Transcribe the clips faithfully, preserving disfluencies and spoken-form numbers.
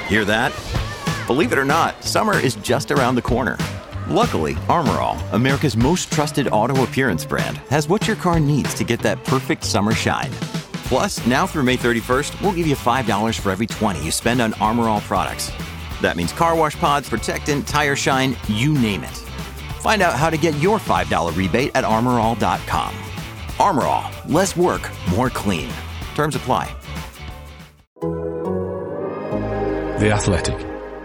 Hear that? Believe it or not, summer is just around the corner. Luckily, Armor All, America's most trusted auto appearance brand, has what your car needs to get that perfect summer shine. Plus, now through May thirty-first, we'll give you five dollars for every twenty you spend on Armor All products. That means car wash pods, protectant, tire shine, you name it. Find out how to get your five dollars rebate at armor all dot com. Armor All, less work, more clean. Terms apply. The Athletic.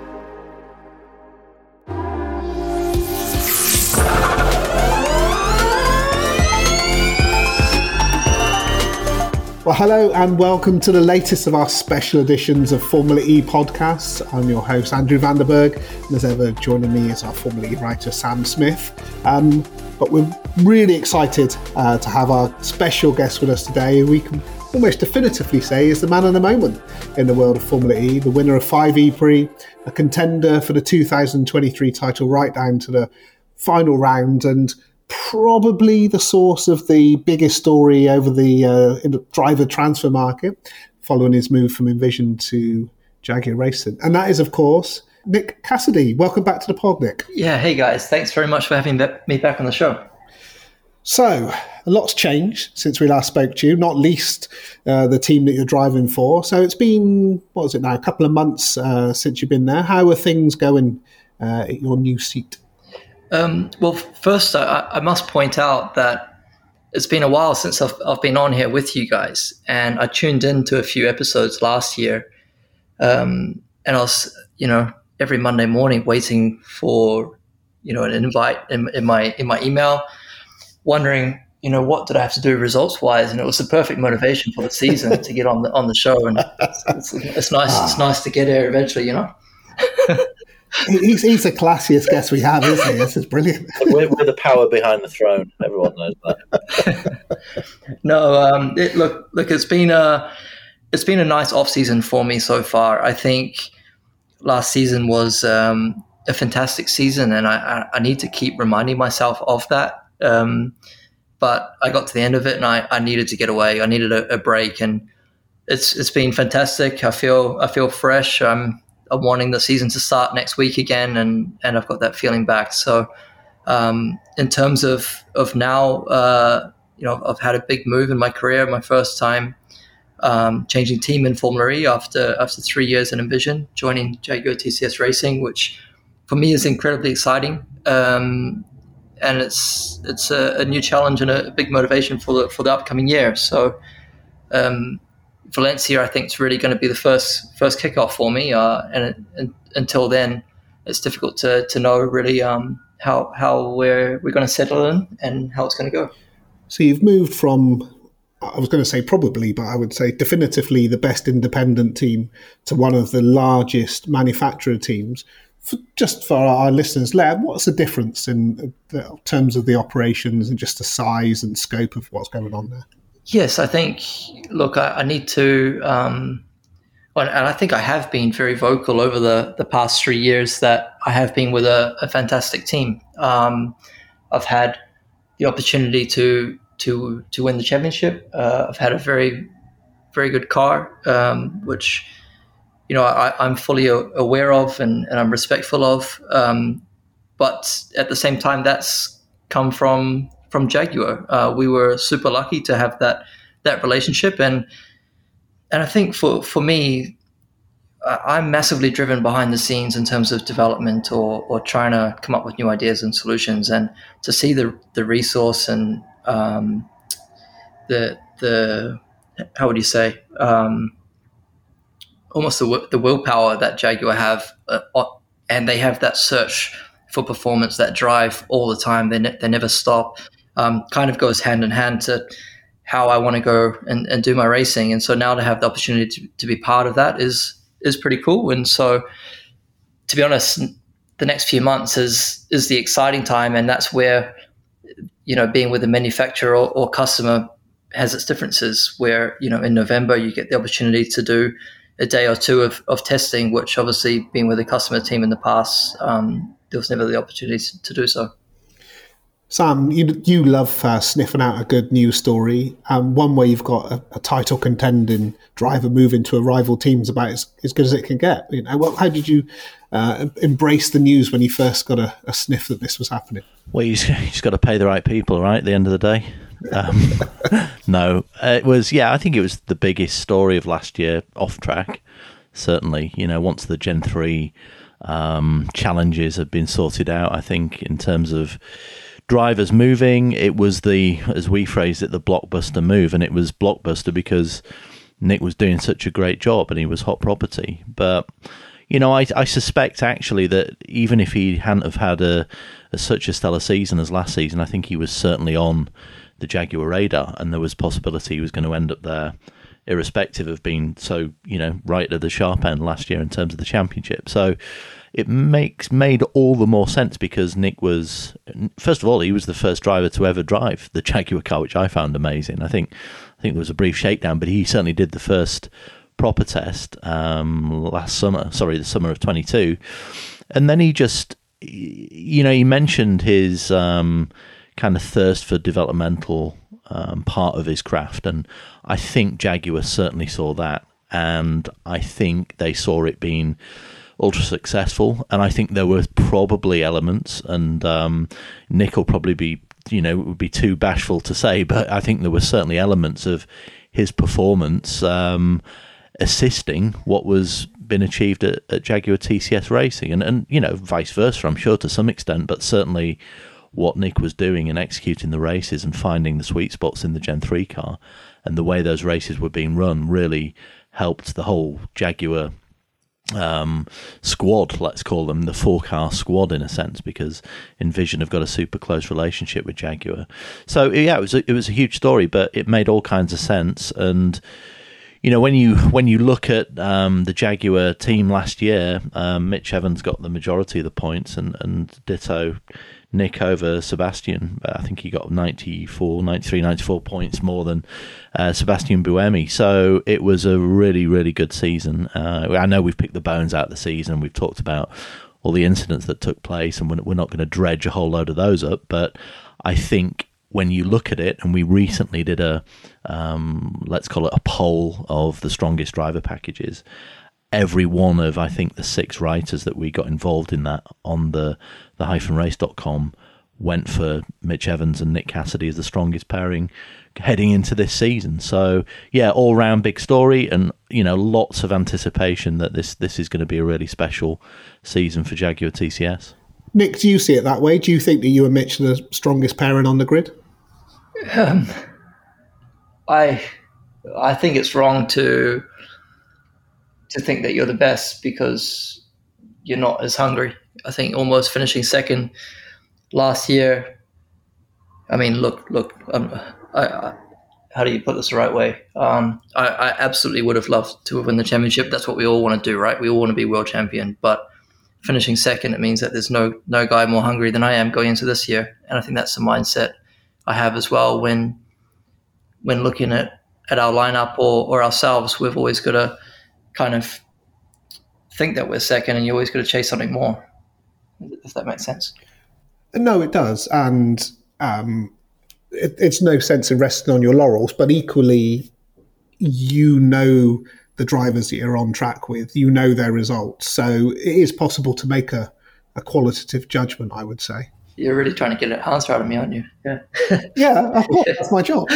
Well, hello and welcome to the latest of our special editions of Formula E podcasts. I'm your host, Andrew Vanderberg, and as ever, joining me is our Formula E writer, Sam Smith. Um, but we're really excited uh, to have our special guest with us today, who we can almost definitively say is the man of the moment in the world of Formula E, the winner of five E-Prix, a contender for the two thousand twenty-three title right down to the final round, and probably the source of the biggest story over the, uh, in the driver transfer market following his move from Envision to Jaguar Racing. And that is, of course, Nick Cassidy. Welcome back to the pod, Nick. Yeah, hey guys. Thanks very much for having me back on the show. So, a lot's changed since we last spoke to you, not least uh, the team that you're driving for. So it's been, what is it now, a couple of months uh, since you've been there. How are things going uh, at your new seat? Um, well, first, I, I must point out that it's been a while since I've, I've been on here with you guys, and I tuned into a few episodes last year, um, and I was, you know, every Monday morning waiting for, you know, an invite in, in my in my email, wondering, you know, what did I have to do results wise, and it was the perfect motivation for the season to get on the on the show, and it's, it's, it's nice ah. it's nice to get there eventually, you know. He's, he's the classiest guest we have, isn't he? This is brilliant. We're, we're the power behind the throne. Everyone knows that. no, um, it, look, look, it's been a, it's been a nice off season for me so far. I think last season was um, a fantastic season, and I, I, I need to keep reminding myself of that. Um, but I got to the end of it, and I, I needed to get away. I needed a, a break, and it's it's been fantastic. I feel I feel fresh. I'm I'm wanting the season to start next week again, and, and I've got that feeling back. So um, in terms of, of now, uh, you know, I've had a big move in my career, my first time um, changing team in Formula E after after three years in Envision, joining Jaguar T C S Racing, which for me is incredibly exciting. Um, and it's it's a, a new challenge and a, a big motivation for the, for the upcoming year. So um Valencia, I think, is really going to be the first first kickoff for me, uh, and, and until then, it's difficult to to know really um, how how we're we're going to settle in and how it's going to go. So you've moved from, I was going to say probably, but I would say definitively the best independent team to one of the largest manufacturer teams. For, just for our listeners, Lev, what's the difference in terms of the operations and just the size and scope of what's going on there? Yes, I think, look, I, I need to, um, and I think I have been very vocal over the, the past three years that I have been with a, a fantastic team. Um, I've had the opportunity to to to win the championship. Uh, I've had a very, very good car, um, which, you know, I, I'm fully aware of and, and I'm respectful of. Um, but at the same time, that's come from from Jaguar. Uh, we were super lucky to have that that relationship, and and I think for for me, I'm massively driven behind the scenes in terms of development or or trying to come up with new ideas and solutions, and to see the the resource and um, the the how would you say um, almost the the willpower that Jaguar have, uh, and they have that search for performance, that drive all the time. They ne- they never stop. Um, kind of goes hand in hand to how I want to go and, and do my racing. And so now to have the opportunity to, to be part of that is is pretty cool. And so, to be honest, the next few months is is the exciting time, and that's where, you know, being with a manufacturer or, or customer has its differences. Where, you know, in November you get the opportunity to do a day or two of, of testing, which obviously being with a customer team in the past, um, there was never the opportunity to, to do so. Sam, you you love uh, sniffing out a good news story. Um, one where you've got a, a title contending driver moving to a rival team is about as, as good as it can get. You know, well, how did you uh, embrace the news when you first got a, a sniff that this was happening? Well, you just, you just got to pay the right people, right? At the end of the day. Um, no, it was, yeah, I think it was the biggest story of last year off track. Certainly, you know, once the Gen three um, challenges have been sorted out, I think in terms of drivers moving, it was the, as we phrased it, the blockbuster move. And it was blockbuster because Nick was doing such a great job and he was hot property. But, you know, I, I suspect actually that even if he hadn't have had a, a such a stellar season as last season, I think he was certainly on the Jaguar radar, and there was possibility he was going to end up there, irrespective of being so, you know, right at the sharp end last year in terms of the championship. So it makes made all the more sense because Nick was, first of all, he was the first driver to ever drive the Jaguar car, which I found amazing. I think I think there was a brief shakedown, but he certainly did the first proper test um, last summer, sorry, the summer of twenty-two. And then he just, you know, he mentioned his um, kind of thirst for developmental um, part of his craft. And I think Jaguar certainly saw that. And I think they saw it being ultra successful, and I think there were probably elements, and um, Nick will probably be, you know, it would be too bashful to say, but I think there were certainly elements of his performance um, assisting what was been achieved at, at Jaguar T C S Racing, and, and, you know, vice versa, I'm sure, to some extent, but certainly what Nick was doing and executing the races and finding the sweet spots in the Gen three car and the way those races were being run really helped the whole Jaguar um squad, let's call them the four car squad in a sense, because Envision have got a super close relationship with Jaguar. So yeah, it was a, it was a huge story, but it made all kinds of sense. And you know, when you when you look at um the Jaguar team last year, um, Mitch Evans got the majority of the points, and and ditto Nick over Sebastian. I think he got ninety-four, ninety-three, ninety-four points more than uh, Sebastian Buemi. So it was a really, really good season. Uh, I know we've picked the bones out of the season. We've talked about all the incidents that took place, and we're not going to dredge a whole load of those up. But I think when you look at it, and we recently did a, um, let's call it a poll of the strongest driver packages, every one of, I think, the six writers that we got involved in that on the, the hyphen race dot com went for Mitch Evans and Nick Cassidy as the strongest pairing heading into this season. So, yeah, all-round big story, and, you know, lots of anticipation that this, this is going to be a really special season for Jaguar T C S. Nick, do you see it that way? Do you think that you and Mitch are the strongest pairing on the grid? Um, I I think it's wrong to... to think that you're the best because you're not as hungry. I think almost finishing second last year. I mean, look, look. Um, I, I, how do you put this the right way? Um, I, I absolutely would have loved to have won the championship. That's what we all want to do, right? We all want to be world champion. But finishing second, it means that there's no no guy more hungry than I am going into this year, and I think that's the mindset I have as well when when looking at, at our lineup or or ourselves. We've always got to kind of think that we're second, and you always got to chase something more, if that makes sense. No, it does. And um, it, it's no sense in resting on your laurels, but equally, you know the drivers that you're on track with, you know their results. So it is possible to make a, a qualitative judgment, I would say. You're really trying to get an answer out of me, aren't you? Yeah. Yeah, of course, that's my job.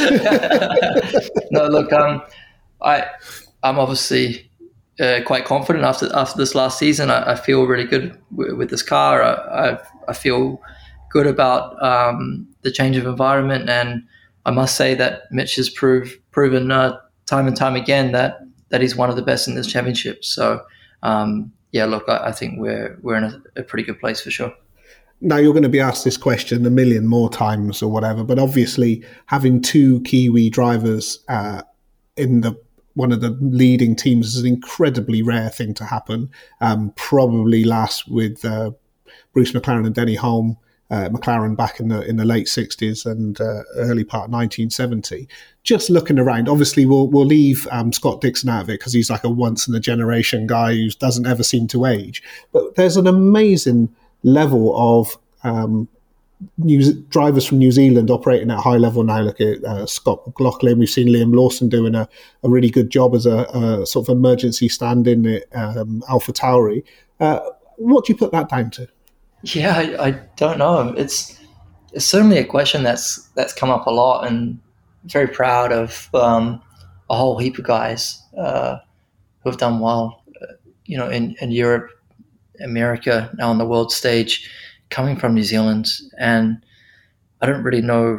No, look, um, I, I'm obviously uh, quite confident after after this last season. I, I feel really good w- with this car. I, I, I feel good about um, the change of environment, and I must say that Mitch has prove, proven uh, time and time again that that he's one of the best in this championship. So, um, yeah, look, I, I think we're we're in a, a pretty good place for sure. Now, you're going to be asked this question a million more times or whatever, but obviously having two Kiwi drivers uh, in the one of the leading teams is an incredibly rare thing to happen. Um, probably last with uh, Bruce McLaren and Denny Hulme, uh, McLaren back in the in the late sixties and uh, early part of nineteen seventy. Just looking around, obviously we'll we'll leave um, Scott Dixon out of it because he's like a once in a generation guy who doesn't ever seem to age. But there's an amazing level of um, New, drivers from New Zealand operating at a high level now. Look at uh, Scott McLaughlin. We've seen Liam Lawson doing a, a really good job as a, a sort of emergency stand-in at um, AlphaTauri. Uh, what do you put that down to? Yeah, I, I don't know. It's it's certainly a question that's that's come up a lot, and very proud of um, a whole heap of guys uh, who have done well, uh, you know, in, in Europe, America, now on the world stage, coming from New Zealand. And I don't really know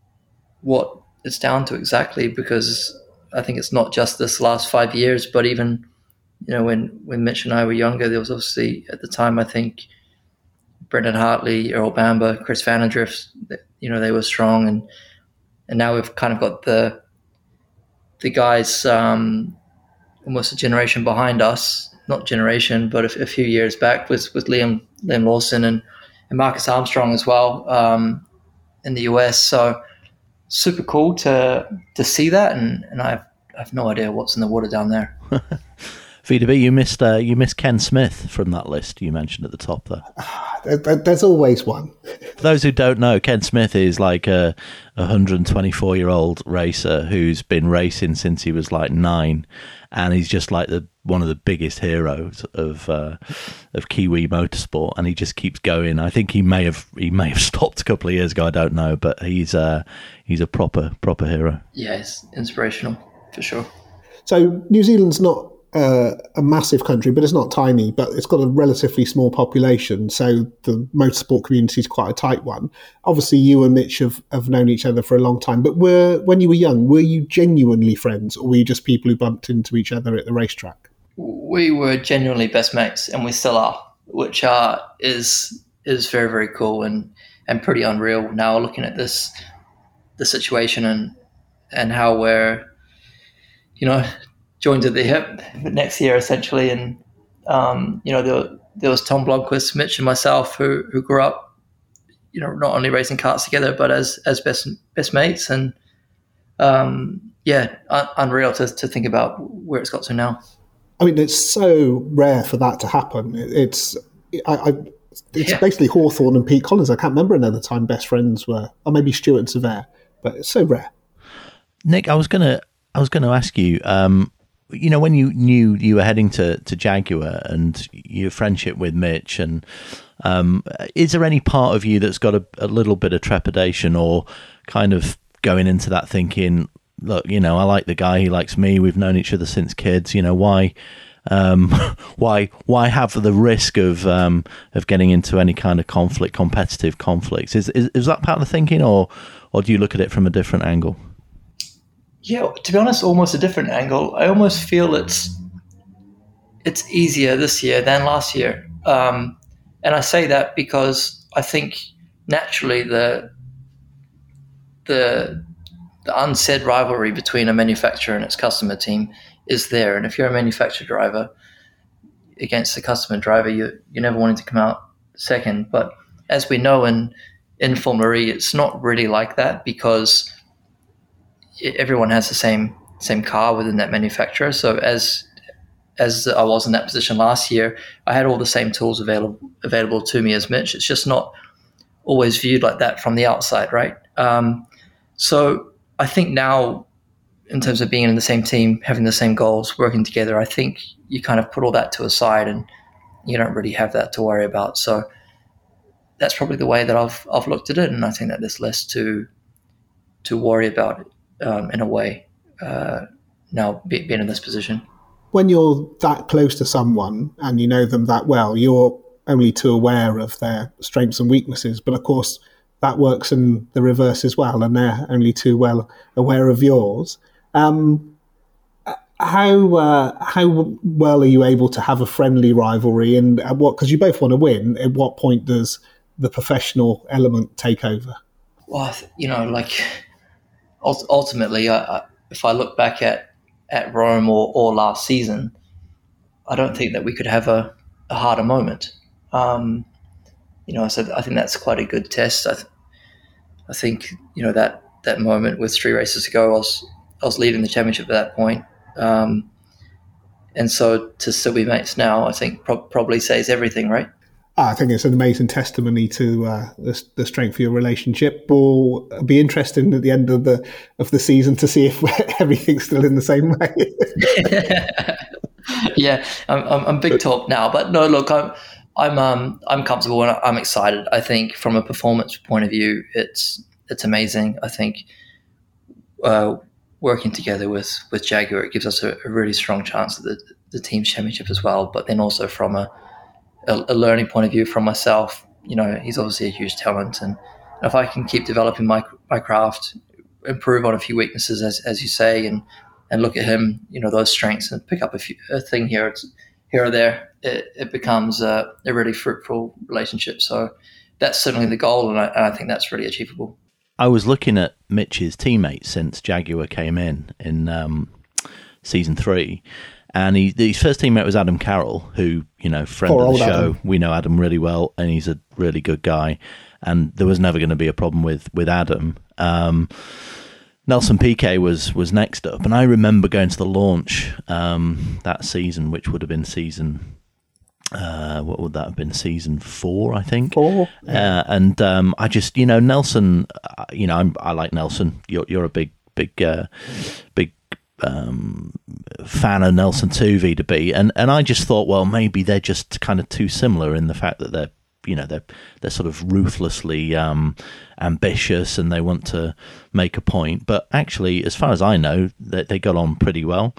what it's down to exactly, because I think it's not just this last five years, but even, you know, when, when Mitch and I were younger, there was obviously at the time, I think, Brendan Hartley, Earl Bamber, Chris Vanendrift, you know, they were strong. And and now we've kind of got the the guys um, almost a generation behind us, not generation, but a, a few years back with, with Liam Liam Lawson and, and Marcus Armstrong as well um, in the U S. So super cool to to see that, and, and I've, I have no idea what's in the water down there. V D B, you missed uh, you missed Ken Smith from that list you mentioned at the top there. There's always one. For those who don't know, Ken Smith is like a one hundred twenty-four year old racer who's been racing since he was like nine, and he's just like the one of the biggest heroes of uh, of Kiwi motorsport, and he just keeps going. I think he may have he may have stopped a couple of years ago, I don't know, but he's uh, he's a proper proper hero. Yeah, it's inspirational for sure. So New Zealand's not Uh, a massive country, but it's not tiny, but it's got a relatively small population, so the motorsport community is quite a tight one. Obviously you and Mitch have, have known each other for a long time, but were, when you were young, were you genuinely friends, or were you just people who bumped into each other at the racetrack? We were genuinely best mates, and we still are, which are, is is very, very cool and, and pretty unreal now, looking at this the situation and and how we're, you know, joined at the hip next year essentially. And um, you know, there, there was Tom Blomqvist, Mitch and myself who who grew up, you know, not only racing karts together but as as best best mates. And um, yeah, un- unreal to to think about where it's got to now. I mean, it's so rare for that to happen. It's I, I it's yeah. basically Hawthorne and Pete Collins. I can't remember another time best friends were, or maybe Stuart and Sever, but it's so rare. Nick, I was gonna I was gonna ask you. Um, You know, when you knew you were heading to, to Jaguar and your friendship with Mitch, and um, is there any part of you that's got a, a little bit of trepidation, or kind of going into that thinking, look, you know, I like the guy, he likes me, we've known each other since kids, you know, why um, why why have the risk of um, of getting into any kind of conflict, competitive conflicts? Is, is is that part of the thinking, or or do you look at it from a different angle? Yeah, to be honest, almost a different angle. I almost feel it's it's easier this year than last year, um, and I say that because I think naturally the the the unsaid rivalry between a manufacturer and its customer team is there. And if you're a manufacturer driver against a customer driver, you you're never wanting to come out second. But as we know in in Formula E, it's not really like that, because everyone has the same same car within that manufacturer. So as as I was in that position last year, I had all the same tools available available to me as Mitch. It's just not always viewed like that from the outside, right? Um, so I think now, in terms of being in the same team, having the same goals, working together, I think you kind of put all that to a side, and you don't really have that to worry about. So that's probably the way that I've I've looked at it, and I think that there's less to to worry about it. Um, in a way, uh, now be, being in this position. When you're that close to someone and you know them that well, you're only too aware of their strengths and weaknesses. But of course, that works in the reverse as well, and they're only too well aware of yours. Um, how uh, how well are you able to have a friendly rivalry, and at what? Because you both want to win. At what point does the professional element take over? Well, you know, like. Ultimately, I, I, if I look back at, at Rome or, or last season, I don't think that we could have a, a harder moment. Um, you know, so I think that's quite a good test. I, th- I think, you know, that, that moment with three races ago, I was I was leading the championship at that point. Um, and so to still be mates now, I think pro- probably says everything, right? I think it's an amazing testimony to uh, the, the strength of your relationship. Will be interesting at the end of the of the season to see if everything's still in the same way. Yeah, I'm, I'm I'm big talk now, but no, look, I'm I'm um I'm comfortable and I'm excited. I think from a performance point of view, it's it's amazing. I think uh, working together with with Jaguar, it gives us a, a really strong chance at the the team's championship as well. But then also from a A, a learning point of view from myself, you know, he's obviously a huge talent, and if I can keep developing my my craft, improve on a few weaknesses, as as you say, and and look at him, you know, those strengths, and pick up a few a thing here, here or there, it, it becomes a, a really fruitful relationship. So that's certainly the goal, and I, and I think that's really achievable. I was looking at Mitch's teammates since Jaguar came in in um, season three. And he, his first teammate was Adam Carroll, who, you know, friend Poor of the show. Adam. We know Adam really well, and he's a really good guy. And there was never going to be a problem with with Adam. Um, Nelson Piquet was was next up, and I remember going to the launch um, that season, which would have been season. Uh, what would that have been? Season four, I think. Four. Uh, and um, I just, you know, Nelson. Uh, you know, I'm, I like Nelson. You're you're a big, big, uh, big. Um, fan of Nelson too, V to B, and and I just thought, well, maybe they're just kind of too similar in the fact that they're, you know, they're they're sort of ruthlessly um, ambitious and they want to make a point. But actually, as far as I know, they, they got on pretty well.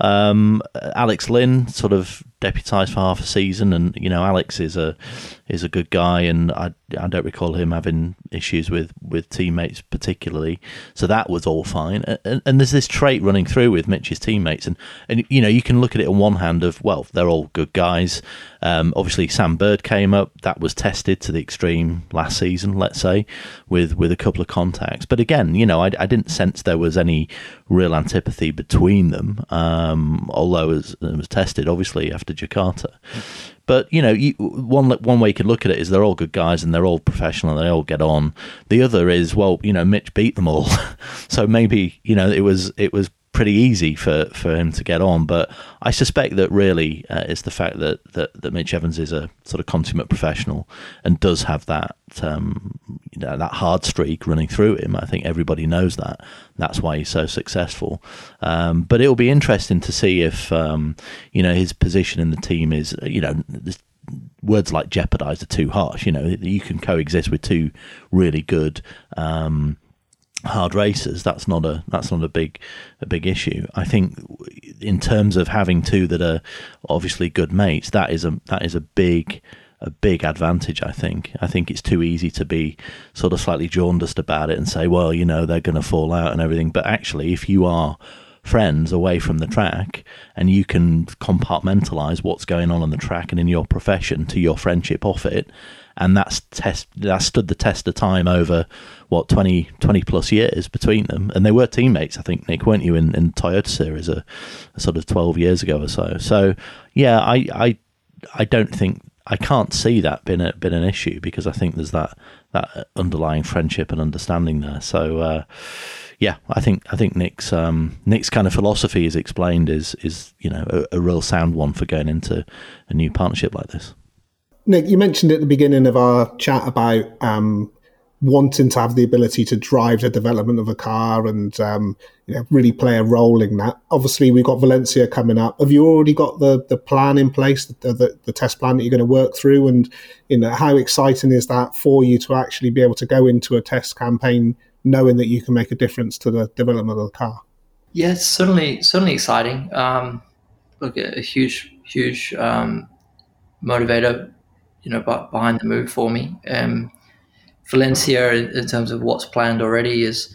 Um, Alex Lynn sort of deputised for half a season, and you know, Alex is a is a good guy, and I I don't recall him having issues with, with teammates particularly, so that was all fine. And, and there's this trait running through with Mitch's teammates, and and you know, you can look at it on one hand of, well, they're all good guys. Um, obviously, Sam Bird came up, that was tested to the extreme last season, let's say, with with a couple of contacts. But again, you know, I, I didn't sense there was any real antipathy between them, um, although it was, it was tested obviously after Jakarta. But you know, you, one one way you can look at it is they're all good guys and they're all professional and they all get on. The other is, well, you know, Mitch beat them all, so maybe, you know, it was it was pretty easy for, for him to get on. But I suspect that really uh, it's the fact that, that that Mitch Evans is a sort of consummate professional and does have that um, you know, that hard streak running through him. I think everybody knows that. That's why he's so successful. Um, but it'll be interesting to see if um, you know, his position in the team is, you know, this, words like jeopardise are too harsh. You know, you can coexist with two really good Um, hard racers. That's not a that's not a big a big issue. I think in terms of having two that are obviously good mates, that is a that is a big a big advantage. I think. I think it's too easy to be sort of slightly jaundiced about it and say, well, you know, they're going to fall out and everything. But actually, if you are friends away from the track and you can compartmentalize what's going on on the track and in your profession to your friendship off it, and that's test that stood the test of time over what twenty, twenty plus years between them, and they were teammates, I think, Nick, weren't you, in, in Toyota Series a, a sort of twelve years ago or so. So yeah, I I I don't think I can't see that being a been an issue, because I think there's that that underlying friendship and understanding there. So uh, yeah, I think I think Nick's um, Nick's kind of philosophy is explained is is you know a, a real sound one for going into a new partnership like this. Nick, you mentioned at the beginning of our chat about um, wanting to have the ability to drive the development of a car and um, you know, really play a role in that. Obviously, we've got Valencia coming up. Have you already got the, the plan in place, the, the, the test plan that you're going to work through? And you know, how exciting is that for you to actually be able to go into a test campaign knowing that you can make a difference to the development of the car? Yeah, it's certainly certainly exciting. Um, look, a huge huge um, motivator, you know, behind the move for me. Um, Valencia, in terms of what's planned already, is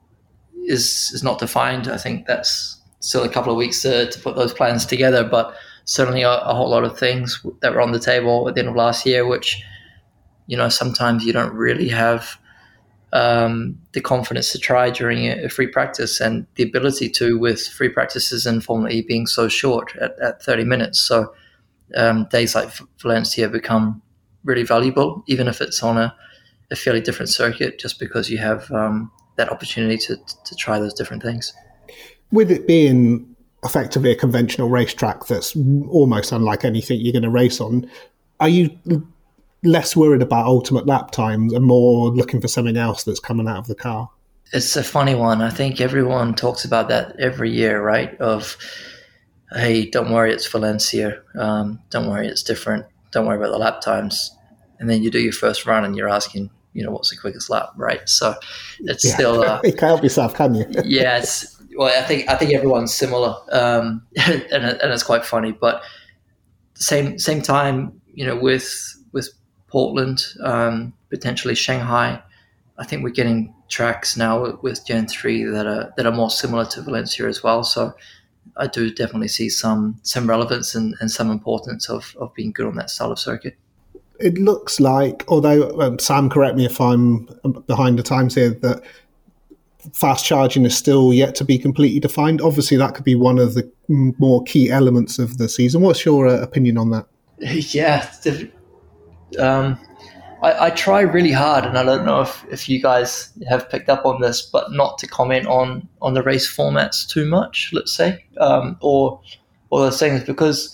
is is not defined. I think that's still a couple of weeks to, to put those plans together, but certainly a, a whole lot of things that were on the table at the end of last year, which, you know, sometimes you don't really have um, the confidence to try during a, a free practice, and the ability to, with free practices in Formula E being so short at, at thirty minutes. So Um, days like Valencia become really valuable, even if it's on a, a fairly different circuit, just because you have um, that opportunity to to try those different things. With it being effectively a conventional racetrack that's almost unlike anything you're going to race on, are you less worried about ultimate lap times and more looking for something else that's coming out of the car? It's a funny one. I think everyone talks about that every year, right? Of, hey, don't worry, it's Valencia. Um, don't worry, it's different. Don't worry about the lap times. And then you do your first run and you're asking, you know, what's the quickest lap, right? So it's yeah. still... Uh, you can't help yourself, can you? yeah, it's, well, I think I think everyone's similar, um, and, and it's quite funny. But same same time, you know, with with Portland, um, potentially Shanghai, I think we're getting tracks now with Gen three that are that are more similar to Valencia as well. So I do definitely see some some relevance and, and some importance of, of being good on that style of circuit. It looks like, although um, Sam, correct me if I'm behind the times here, that fast charging is still yet to be completely defined. Obviously, that could be one of the more key elements of the season. What's your uh, opinion on that? Yeah, um, I, I try really hard, and I don't know if, if you guys have picked up on this, but not to comment on, on the race formats too much, let's say, um, or or those things, because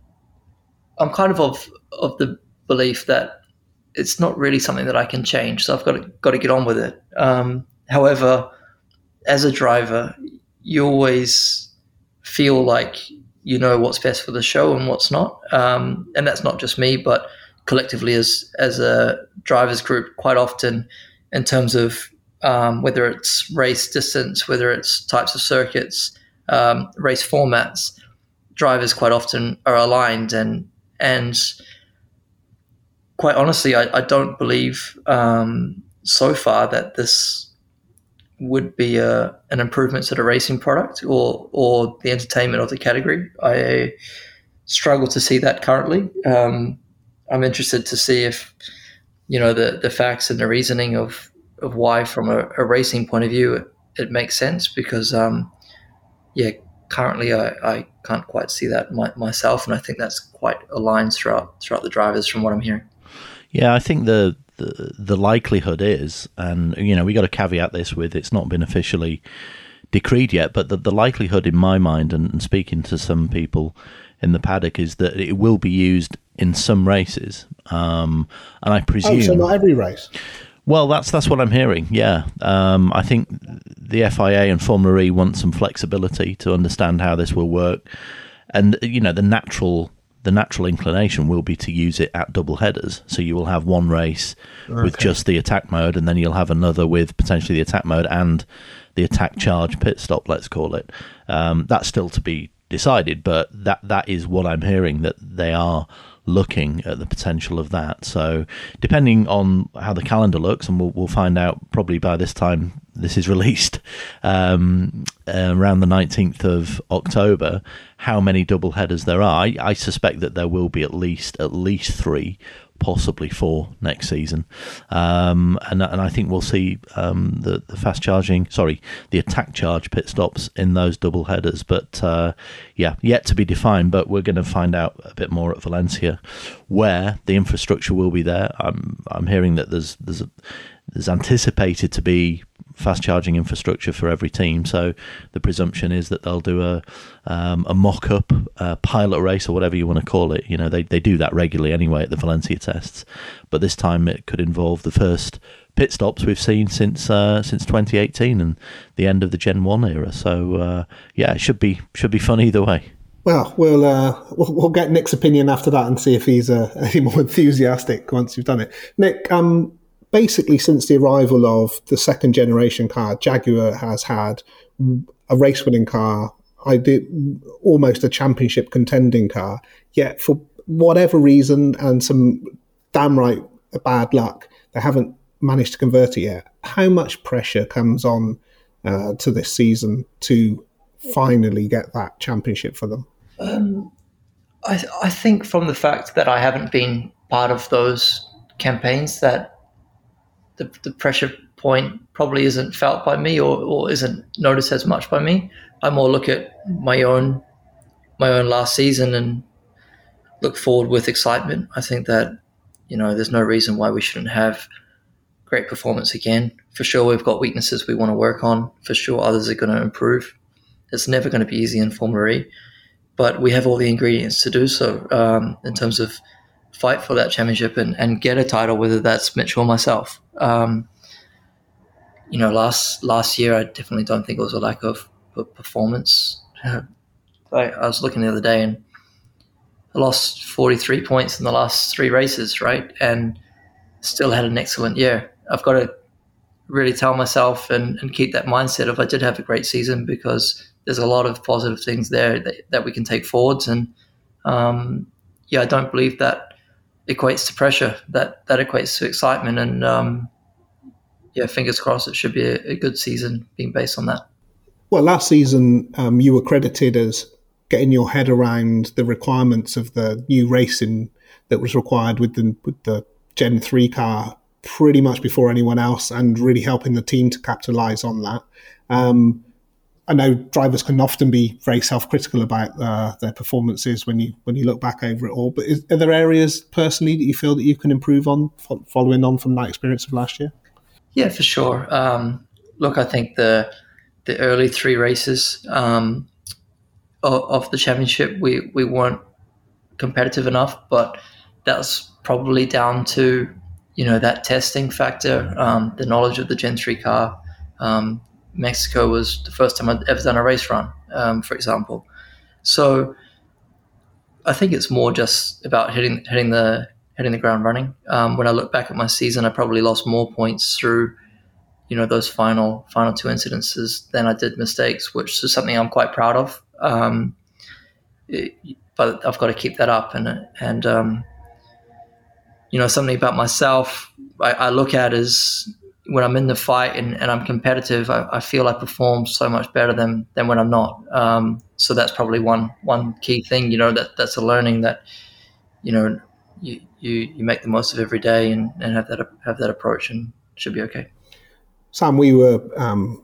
I'm kind of of, of the belief that it's not really something that I can change, so I've got to, got to get on with it. Um, however, as a driver, you always feel like you know what's best for the show and what's not, um, and that's not just me, but collectively as as a drivers group, quite often in terms of um, whether it's race distance, whether it's types of circuits, um, race formats, drivers quite often are aligned, and and quite honestly, I, I don't believe um, so far that this would be a, an improvement to the racing product or or the entertainment of the category. I struggle to see that currently. Um, I'm interested to see if, you know, the, the facts and the reasoning of, of why, from a, a racing point of view, it, it makes sense, because, um, yeah, currently I, I can't quite see that my, myself, and I think that's quite aligned throughout throughout the drivers from what I'm hearing. Yeah, I think the, the the likelihood is, and you know, we got to caveat this with it's not been officially decreed yet, but the, the likelihood in my mind, and, and speaking to some people in the paddock, is that it will be used in some races, um, and I presume. Oh, so not every race. Well, that's that's what I'm hearing. Yeah, um, I think the F I A and Formula E want some flexibility to understand how this will work, and you know, the natural. The natural inclination will be to use it at double headers. So you will have one race okay. with just the attack mode, and then you'll have another with potentially the attack mode and the attack charge pit stop, let's call it. Um, that's still to be decided, but that that is what I'm hearing, that they are looking at the potential of that. So depending on how the calendar looks, and we'll, we'll find out probably by this time this is released, um, uh, around the nineteenth of October, how many double headers there are. I, I suspect that there will be at least at least three, possibly four next season, um, and and I think we'll see um, the the fast charging, sorry, the attack charge pit stops in those double headers. But uh, yeah, yet to be defined. But we're going to find out a bit more at Valencia, where the infrastructure will be there. I'm I'm hearing that there's there's a, there's anticipated to be fast charging infrastructure for every team, so the presumption is that they'll do a um, a mock-up uh, pilot race or whatever you want to call it. You know, they they do that regularly anyway at the Valencia tests, but this time it could involve the first pit stops we've seen since uh, since twenty eighteen and the end of the Gen one era. So uh, yeah, it should be should be fun either way. Well, we'll, uh, we'll we'll get Nick's opinion after that and see if he's uh, any more enthusiastic once you've done it. Nick, um. Basically, since the arrival of the second generation car, Jaguar has had a race-winning car, I did almost a championship contending car. Yet, for whatever reason and some damn right bad luck, they haven't managed to convert it yet. How much pressure comes on uh, to this season to finally get that championship for them? Um, I, I think from the fact that I haven't been part of those campaigns, that The, the pressure point probably isn't felt by me, or, or isn't noticed as much by me. I more look at my own my own last season and look forward with excitement. I think that, you know, there's no reason why we shouldn't have great performance again. For sure, we've got weaknesses we want to work on. For sure, others are going to improve. It's never going to be easy in Formula E, but we have all the ingredients to do so, um, in terms of fight for that championship and, and get a title, whether that's Mitchell or myself. Um, you know, last last year, I definitely don't think it was a lack of, of performance. I, I was looking the other day and I lost forty-three points in the last three races, right? And still had an excellent year. I've got to really tell myself and, and keep that mindset of I did have a great season, because there's a lot of positive things there that, that we can take forwards. And um, yeah, I don't believe that equates to pressure. That that equates to excitement. And um, yeah, fingers crossed it should be a, a good season being based on that. Well, last season um, you were credited as getting your head around the requirements of the new racing that was required with the, with the Gen three car pretty much before anyone else, and really helping the team to capitalise on that. Um, I know drivers can often be very self-critical about uh, their performances when you when you look back over it all. But is, are there areas personally that you feel that you can improve on, following on from that experience of last year? Yeah, for sure. Um, look, I think the the early three races um, of, of the championship, we, we weren't competitive enough, but that's probably down to, you know, that testing factor, um, the knowledge of the Gen three car. Um, Mexico was the first time I'd ever done a race run, um, for example. So I think it's more just about hitting hitting the hitting the ground running. Um, when I look back at my season, I probably lost more points through, you know, those final final two incidences than I did mistakes, which is something I'm quite proud of. Um, it, but I've got to keep that up, and and um, you know, something about myself I, I look at is when I'm in the fight and, and I'm competitive, I, I feel I perform so much better than, than when I'm not. Um, so that's probably one one key thing, you know, that that's a learning that, you know, you you, you make the most of every day and, and have that have that approach, and it should be okay. Sam, we were um,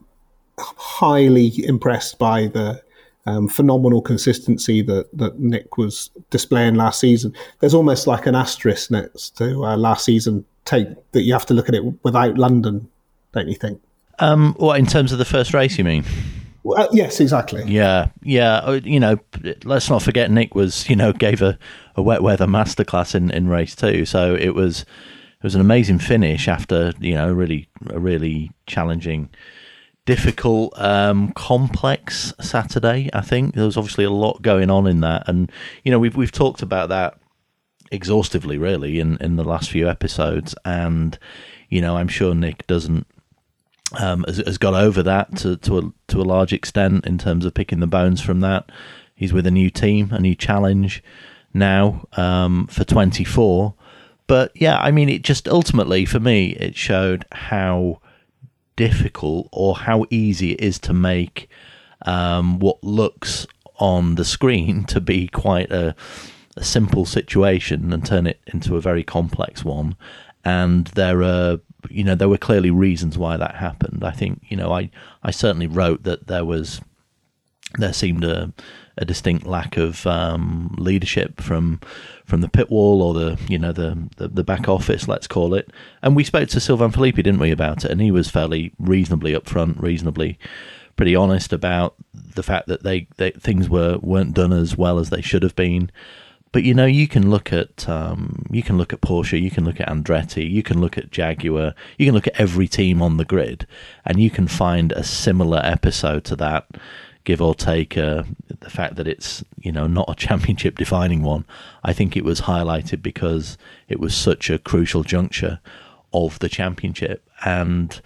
highly impressed by the um, phenomenal consistency that, that Nick was displaying last season. There's almost like an asterisk next to uh, last season take that you have to look at it without London, don't you think? Um, what, in terms of the first race, you mean? Well, uh, yes, exactly. Yeah, yeah. You know, let's not forget Nick was, you know, gave a, a wet weather masterclass in, in race two. So it was it was an amazing finish after, you know, really a really challenging, difficult, um, complex Saturday. I think there was obviously a lot going on in that, and you know, we've we've talked about that exhaustively, really, in, in the last few episodes, and you know, I'm sure Nick doesn't um, has, has got over that to to a, to a large extent in terms of picking the bones from that. He's with a new team, a new challenge now um, for twenty-four. But yeah, I mean, it just ultimately for me, it showed how difficult or how easy it is to make um, what looks on the screen to be quite a a simple situation and turn it into a very complex one. And there are, you know, there were clearly reasons why that happened. I think, you know, I, I certainly wrote that there was, there seemed a, a distinct lack of um, leadership from from the pit wall or the, you know, the, the, the back office, let's call it. And we spoke to Sylvain Filippi, didn't we, about it? And he was fairly reasonably upfront, reasonably pretty honest about the fact that they, they things were, weren't done as well as they should have been. But you know, you can look at um, you can look at Porsche, you can look at Andretti, you can look at Jaguar, you can look at every team on the grid, and you can find a similar episode to that, give or take uh, the fact that it's, you know, not a championship defining one. I think it was highlighted because it was such a crucial juncture of the championship, and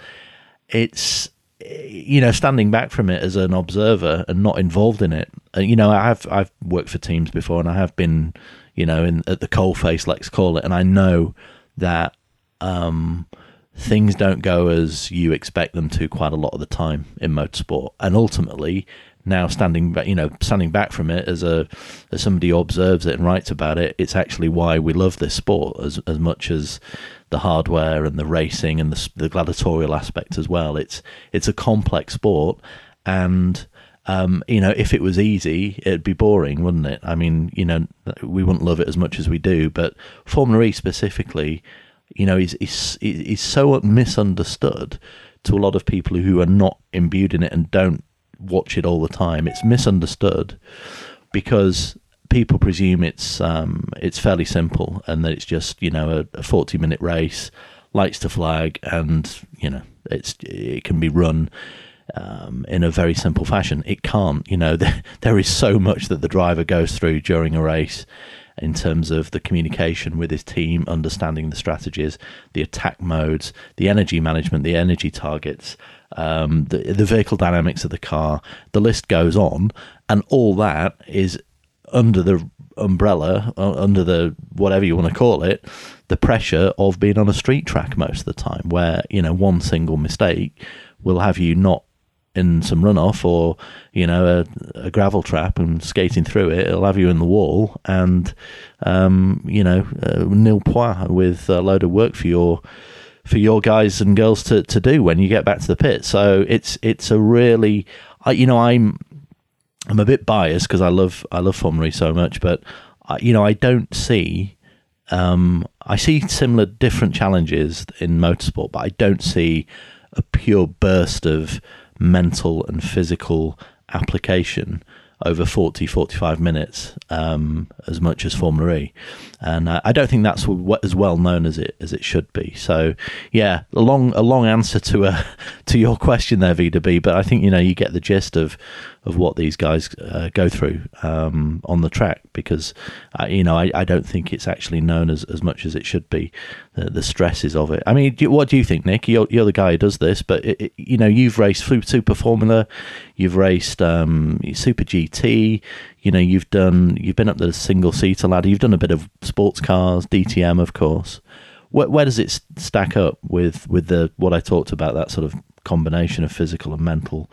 it's, you know, standing back from it as an observer and not involved in it. Uh, you know, I've I've worked for teams before, and I have been, you know, in at the coalface, let's call it, and I know that um, things don't go as you expect them to quite a lot of the time in motorsport. And ultimately, now standing back, you know, standing back from it as a as somebody who observes it and writes about it, it's actually why we love this sport as as much as the hardware and the racing and the, the gladiatorial aspect as well. It's it's a complex sport, and um, you know, if it was easy, it'd be boring, wouldn't it? I mean, you know, we wouldn't love it as much as we do. But Formula E specifically, you know, is is is so misunderstood to a lot of people who are not imbued in it and don't watch it all the time. It's misunderstood because people presume it's um, it's fairly simple, and that it's just, you know, a, a forty minute race, lights to flag, and, you know, it's it can be run um, in a very simple fashion. It can't, you know, there, there is so much that the driver goes through during a race in terms of the communication with his team, understanding the strategies, the attack modes, the energy management, the energy targets, um, the, the vehicle dynamics of the car. The list goes on, and all that is under the umbrella, uh, under the whatever you want to call it, the pressure of being on a street track most of the time, where, you know, one single mistake will have you not in some runoff, or, you know, a, a gravel trap and skating through it, it'll have you in the wall, and um, you know, uh, nil point, with a load of work for your for your guys and girls to, to do when you get back to the pit. So it's it's a really, I, you know, I'm I'm a bit biased because I love I love Formula E so much, but I, you know, I don't see. Um, I see similar, different challenges in motorsport, but I don't see a pure burst of mental and physical application over forty, forty-five minutes, um, as much as Formula E. And uh, I don't think that's what, as well known as it as it should be. So, yeah, a long a long answer to a to your question there, V W B. But I think, you know, you get the gist of of what these guys uh, go through um, on the track, because uh, you know, I, I don't think it's actually known as, as much as it should be, the, the stresses of it. I mean, do, what do you think, Nick? You're, you're the guy who does this, but it, it, you know, you've raced Super Formula, you've raced um, Super G T. You know, you've done you've been up the single seater ladder. You've done a bit of sports cars, D T M, of course. Where, where does it stack up with with the what I talked about, that sort of combination of physical and mental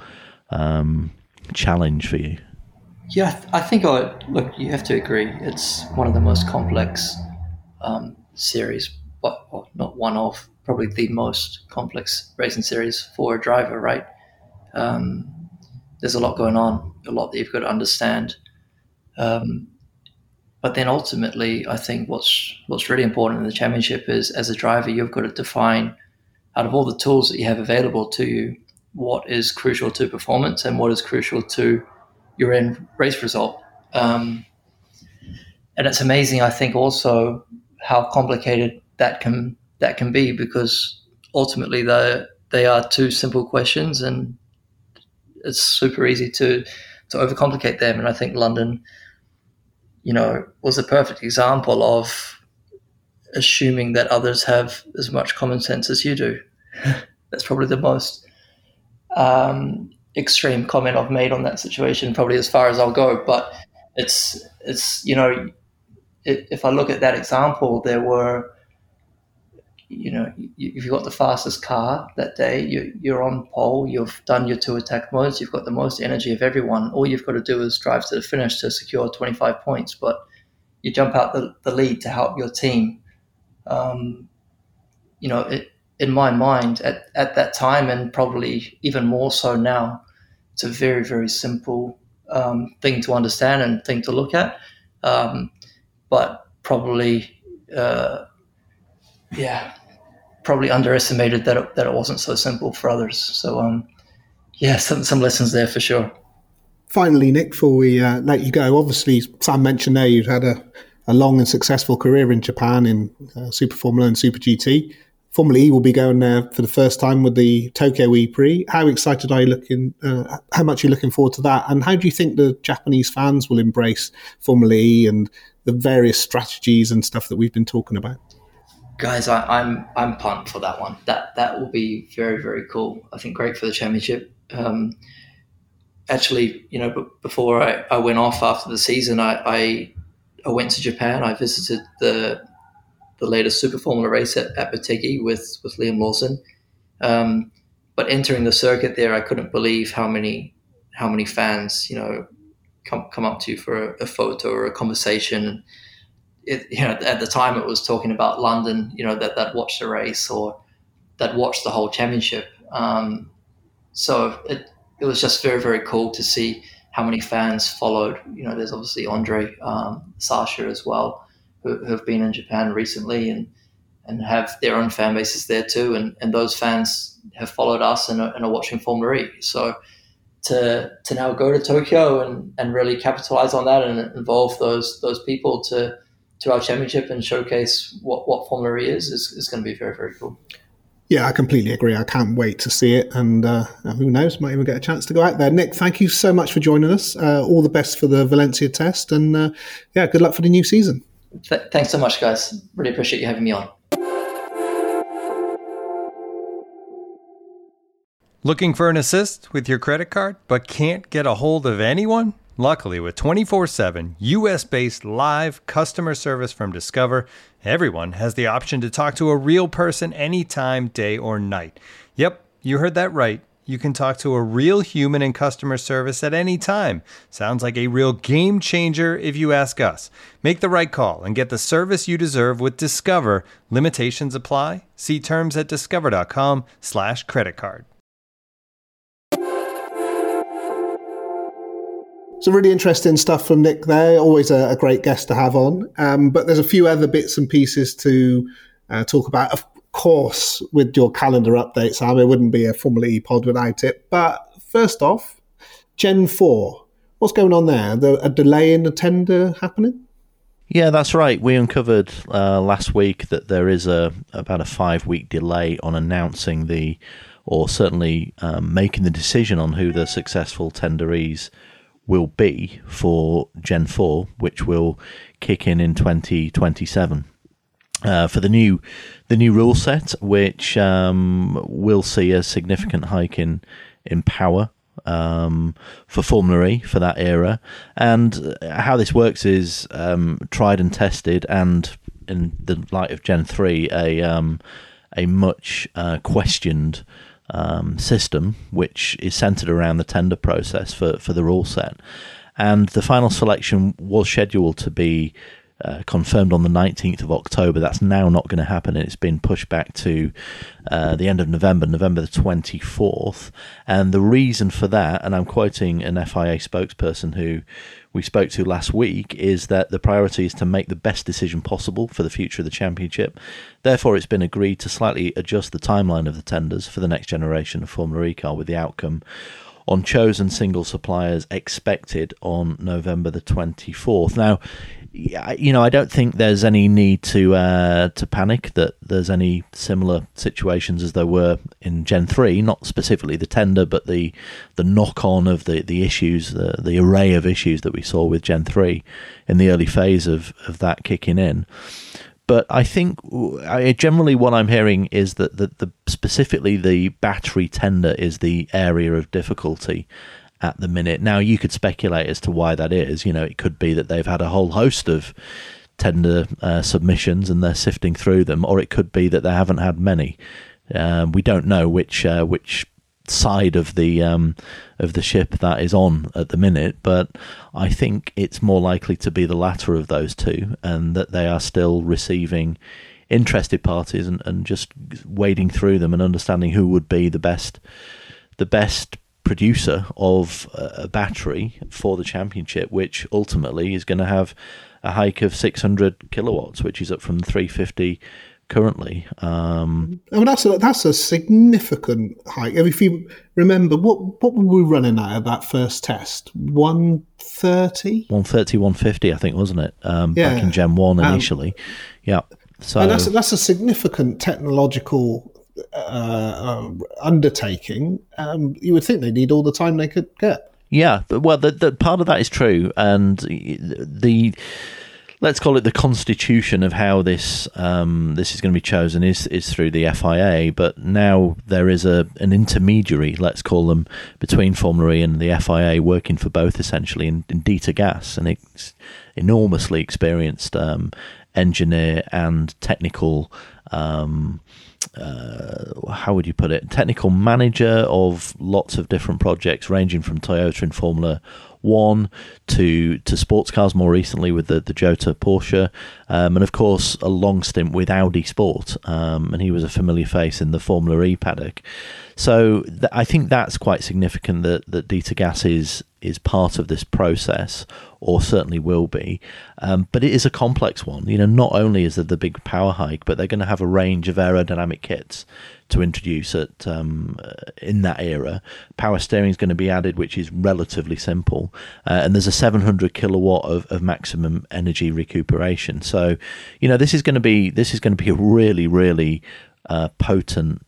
um, challenge for you? Yeah, I think I look. You have to agree. It's one of the most complex um, series, but well, not one of, probably the most complex racing series for a driver. Right? Um, there's a lot going on, a lot that you've got to understand. Um, but then ultimately, I think what's what's really important in the championship is, as a driver, you've got to define, out of all the tools that you have available to you, what is crucial to performance and what is crucial to your end race result. Um, and it's amazing, I think, also how complicated that can that can be, because ultimately they they are two simple questions, and it's super easy to to overcomplicate them. And I think London, you know, was a perfect example of assuming that others have as much common sense as you do. That's probably the most um, extreme comment I've made on that situation, probably as far as I'll go. But it's, it's you know, it, if I look at that example, there were, you know, if you've got the fastest car that day, you, you're on pole, you've done your two attack modes, you've got the most energy of everyone. All you've got to do is drive to the finish to secure twenty-five points, but you jump out the, the lead to help your team. Um, you know, it, in my mind, at, at that time, and probably even more so now, it's a very, very simple um, thing to understand and thing to look at. Um, but probably... Uh, Yeah, probably underestimated that it, that it wasn't so simple for others. So, um, yeah, some some lessons there for sure. Finally, Nick, before we uh, let you go, obviously Sam mentioned there you'd had a, a long and successful career in Japan in uh, Super Formula and Super G T. Formula E will be going there for the first time with the Tokyo E-Prix. How excited are you looking? Uh, how much are you looking forward to that? And how do you think the Japanese fans will embrace Formula E and the various strategies and stuff that we've been talking about? Guys, I, I'm I'm pumped for that one. That that will be very, very cool. I think great for the championship. Um, actually, you know, b- before I, I went off after the season, I, I I went to Japan. I visited the the latest Super Formula race at, at Motegi with with Liam Lawson. Um, but entering the circuit there, I couldn't believe how many how many fans, you know, come come up to you for a, a photo or a conversation. It, you know, at the time it was talking about London, you know, that that watched the race or that watched the whole championship. Um, so it it was just very, very cool to see how many fans followed. You know, there's obviously Andre, um, Sasha as well, who, who have been in Japan recently and and have their own fan bases there too. And, and those fans have followed us and are, and are watching Formula E. So to to now go to Tokyo and, and really capitalize on that and involve those those people to to our championship and showcase what, what Formula E is, is, is going to be very, very cool. Yeah, I completely agree. I can't wait to see it. And uh, who knows, might even get a chance to go out there. Nick, thank you so much for joining us. Uh, all the best for the Valencia test. And uh, yeah, good luck for the new season. Th- thanks so much, guys. Really appreciate you having me on. Looking for an assist with your credit card, but can't get a hold of anyone? Luckily, with twenty-four seven U S-based live customer service from Discover, everyone has the option to talk to a real person anytime, day or night. Yep, you heard that right. You can talk to a real human in customer service at any time. Sounds like a real game changer if you ask us. Make the right call and get the service you deserve with Discover. Limitations apply. See terms at discover.com slash credit card. Some really interesting stuff from Nick there. Always a, a great guest to have on. Um, but there's a few other bits and pieces to uh, talk about. Of course, with your calendar update, Sam, it wouldn't be a Formula E pod without it. But first off, Gen four. What's going on there? The, a delay in the tender happening? Yeah, that's right. We uncovered uh, last week that there is a about a five-week delay on announcing the, or certainly um, making the decision on who the successful tenderees will be for Gen four, which will kick in in twenty twenty-seven. Uh, for the new the new rule set, which um, will see a significant hike in, in power um, for Formula E for that era. And how this works is um, tried and tested, and in the light of Gen three, a, um, a much uh, questioned Um, system, which is centered around the tender process for, for the rule set. And the final selection was scheduled to be uh, confirmed on the nineteenth of October. That's now not going to happen. It's been pushed back to uh, the end of November, November the twenty-fourth. And the reason for that, and I'm quoting an F I A spokesperson who we spoke to last week, is that the priority is to make the best decision possible for the future of the championship. Therefore, it's been agreed to slightly adjust the timeline of the tenders for the next generation of Formula E car, with the outcome on chosen single suppliers expected on November the twenty-fourth. Now, you know, I don't think there's any need to uh, to panic that there's any similar situations as there were in Gen three, not specifically the tender, but the the knock-on of the, the issues, the, the array of issues that we saw with Gen three in the early phase of, of that kicking in. But I think I, generally what I'm hearing is that the, the specifically the battery tender is the area of difficulty at the minute. Now, you could speculate as to why that is. You know, it could be that they've had a whole host of tender uh, submissions and they're sifting through them, or it could be that they haven't had many. Um, we don't know which uh, which side of the um, of the ship that is on at the minute, but I think it's more likely to be the latter of those two, and that they are still receiving interested parties and, and just wading through them and understanding who would be the best the best producer of a battery for the championship, which ultimately is going to have a hike of six hundred kilowatts, which is up from three fifty currently. Um, I mean, that's a, that's a significant hike. If you remember, what what were we running at at that first test? one thirty? one thirty, one fifty, I think, wasn't it? Um, yeah. Back in Gen one initially. Um, yeah. So and that's, that's a significant technological uh, uh, undertaking. Um, you would think they need all the time they could get. Yeah, well, the, the part of that is true, and the let's call it the constitution of how this um, this is going to be chosen is is through the F I A. But now there is a an intermediary, let's call them, between Formula E and the F I A, working for both essentially, in, in Dieter Gas, an ex- enormously experienced um, engineer and technical. Um, Uh, how would you put it? Technical manager of lots of different projects, ranging from Toyota in Formula One to to sports cars more recently with the the Jota Porsche, um, and of course a long stint with Audi Sport, um, and he was a familiar face in the Formula E paddock. So th- I think that's quite significant that that Dieter Gas is is part of this process, or certainly will be. Um, but it is a complex one. You know, not only is there the big power hike, but they're going to have a range of aerodynamic kits to introduce at um, in that era. Power steering is going to be added, which is relatively simple, uh, and there's a seven hundred kilowatt of, of maximum energy recuperation. So, you know, this is going to be this is going to be a really, really uh, potent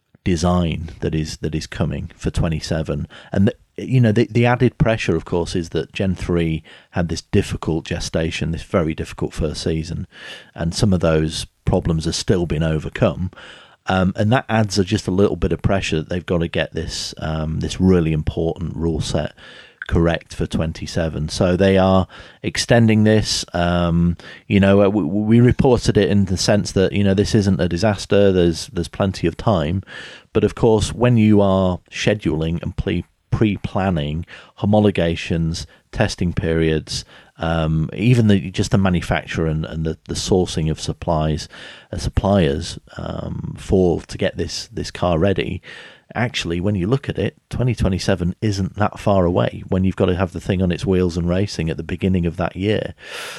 design that is that is coming for twenty-seven. And the, you know, the the added pressure, of course, is that Gen three had this difficult gestation, this very difficult first season, and some of those problems have still been overcome. Um, and that adds a, just a little bit of pressure that they've got to get this um, this really important rule set correct for twenty-seven. So they are extending this. Um, you know, we, we reported it in the sense that, you know, this isn't a disaster. There's there's plenty of time, but of course, when you are scheduling and pre pre-planning homologations, testing periods, um, even the just the manufacturer and, and the, the sourcing of supplies, uh, suppliers um, for to get this this car ready. Actually, when you look at it, twenty twenty-seven isn't that far away when you've got to have the thing on its wheels and racing at the beginning of that year.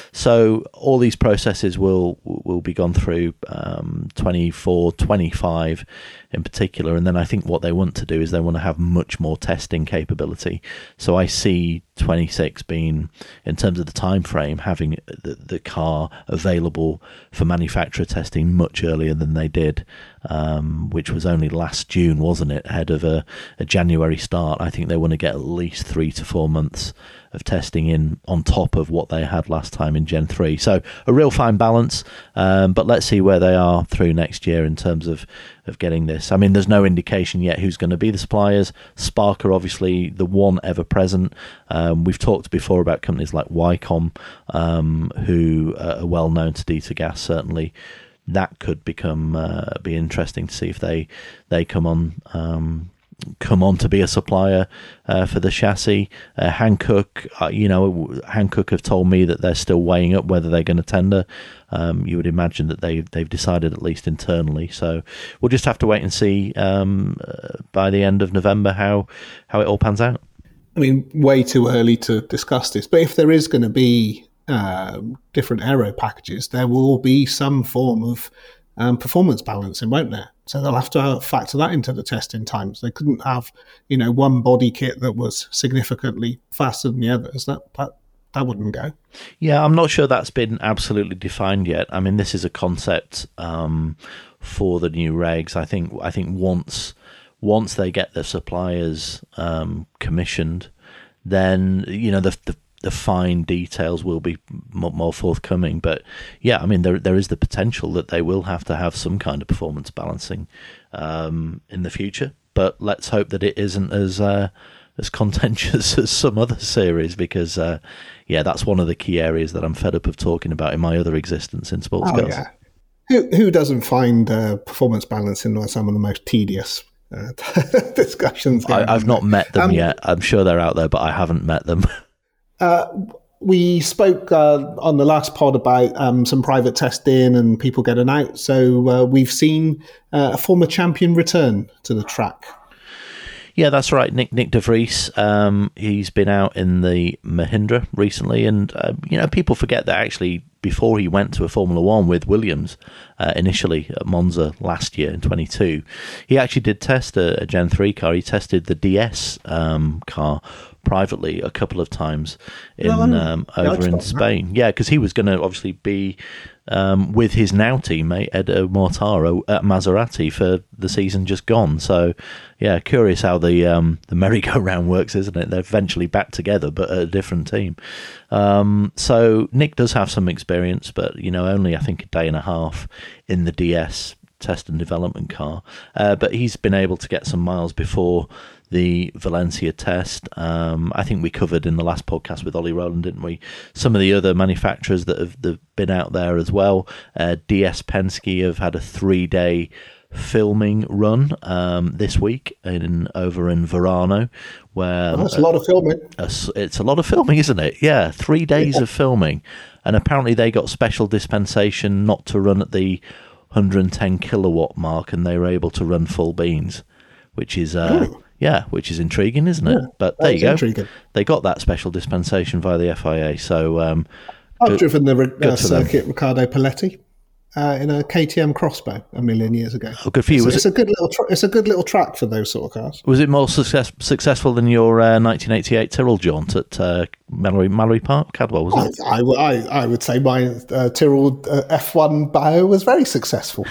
So all these processes will will be gone through um, twenty-four, twenty-five in particular. And then I think what they want to do is they want to have much more testing capability. So I see twenty-six being, in terms of the time frame, having the, the car available for manufacturer testing much earlier than they did, um, which was only last June, wasn't it, ahead of a, a January start. I think they want to get at least three to four months of testing in on top of what they had last time in Gen three. So a real fine balance, um, but let's see where they are through next year in terms of, of getting this. I mean, there's no indication yet who's going to be the suppliers. Spark are obviously the one ever present. Um, we've talked before about companies like Wycom, um, who are well known to D two Gas, certainly. That could become uh, be interesting to see if they they come on um, come on to be a supplier uh, for the chassis. Uh, Hankook, uh, you know, Hankook have told me that they're still weighing up whether they're going to tender. Um, you would imagine that they they've decided, at least internally. So we'll just have to wait and see um, uh, by the end of November how how it all pans out. I mean, way too early to discuss this, but if there is going to be um, different aero packages, there will be some form of um, performance balancing, won't there? So they'll have to factor that into the testing times. They couldn't have, you know, one body kit that was significantly faster than the others. That that that wouldn't go. Yeah, I'm not sure that's been absolutely defined yet. I mean, this is a concept um, for the new regs. I think I think once once they get the suppliers um, commissioned, then you know the, the the fine details will be more forthcoming. But yeah, I mean, there there is the potential that they will have to have some kind of performance balancing um, in the future. But let's hope that it isn't as uh, as contentious as some other series, because uh, yeah, that's one of the key areas that I'm fed up of talking about in my other existence in sports oh, cars. Yeah. Who who doesn't find uh, performance balancing like some of the most tedious uh, discussions? I, I've not met them um, yet. I'm sure they're out there, but I haven't met them. Uh, we spoke uh, on the last pod about um, some private testing and people getting out. So uh, we've seen uh, a former champion return to the track. Yeah, that's right. Nick Nick De Vries, um, he's been out in the Mahindra recently, and uh, you know, people forget that actually before he went to a Formula One with Williams, uh, initially at Monza last year in twenty-two, he actually did test a, a Gen three car. He tested the D S um, car privately a couple of times in no, um, over in Spain. That. Yeah, because he was going to obviously be um, with his now teammate Edo Mortaro at Maserati for the season just gone. So yeah, curious how the um, the merry-go-round works, isn't it? They're eventually back together, but at a different team. Um, so Nick does have some experience, but you know, only I think a day and a half in the D S test and development car. Uh, but he's been able to get some miles before the Valencia test. Um, I think we covered in the last podcast with Ollie Rowland, didn't we? Some of the other manufacturers that have, that have been out there as well. Uh, D S Penske have had a three-day filming run um, this week in over in Verano, where well, that's uh, a lot of filming. A, it's a lot of filming, isn't it? Yeah, three days yeah. of filming, and apparently they got special dispensation not to run at the one hundred ten kilowatt mark, and they were able to run full beans, which is uh, Yeah, which is intriguing, isn't it? Yeah, but there you go. Intriguing. They got that special dispensation via the F I A. So um, I've good, driven the uh, for them. circuit Riccardo Paletti uh, in a K T M Crossbow a million years ago. Oh, good for you. It's, Was it's it, a good little. Tra- it's a good little track for those sort of cars. was it more success, successful than your uh, nineteen eighty-eight Tyrrell jaunt at uh, Mallory, Mallory Park, Cadwell? Was it? I, I, I, I would say my uh, Tyrrell uh, F one Bao was very successful.